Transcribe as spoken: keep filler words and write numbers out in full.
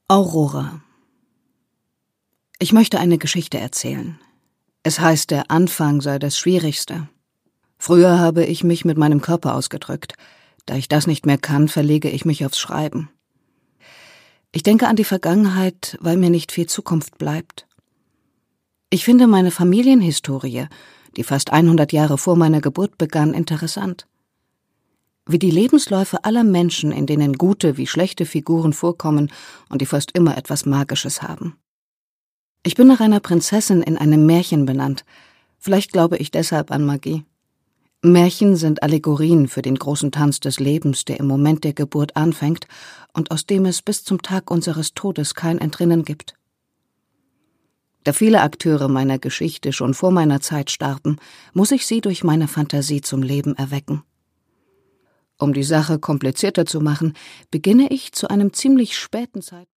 Aurora. Ich möchte eine Geschichte erzählen. Es heißt, der Anfang sei das Schwierigste. Früher habe ich mich mit meinem Körper ausgedrückt. Da ich das nicht mehr kann, verlege ich mich aufs Schreiben. Ich denke an die Vergangenheit, weil mir nicht viel Zukunft bleibt. Ich finde meine Familienhistorie, die fast hundert Jahre vor meiner Geburt begann, interessant. Wie die Lebensläufe aller Menschen, in denen gute wie schlechte Figuren vorkommen und die fast immer etwas Magisches haben. Ich bin nach einer Prinzessin in einem Märchen benannt. Vielleicht glaube ich deshalb an Magie. Märchen sind Allegorien für den großen Tanz des Lebens, der im Moment der Geburt anfängt und aus dem es bis zum Tag unseres Todes kein Entrinnen gibt. Da viele Akteure meiner Geschichte schon vor meiner Zeit starben, muss ich sie durch meine Fantasie zum Leben erwecken. Um die Sache komplizierter zu machen, beginne ich zu einem ziemlich späten Zeitpunkt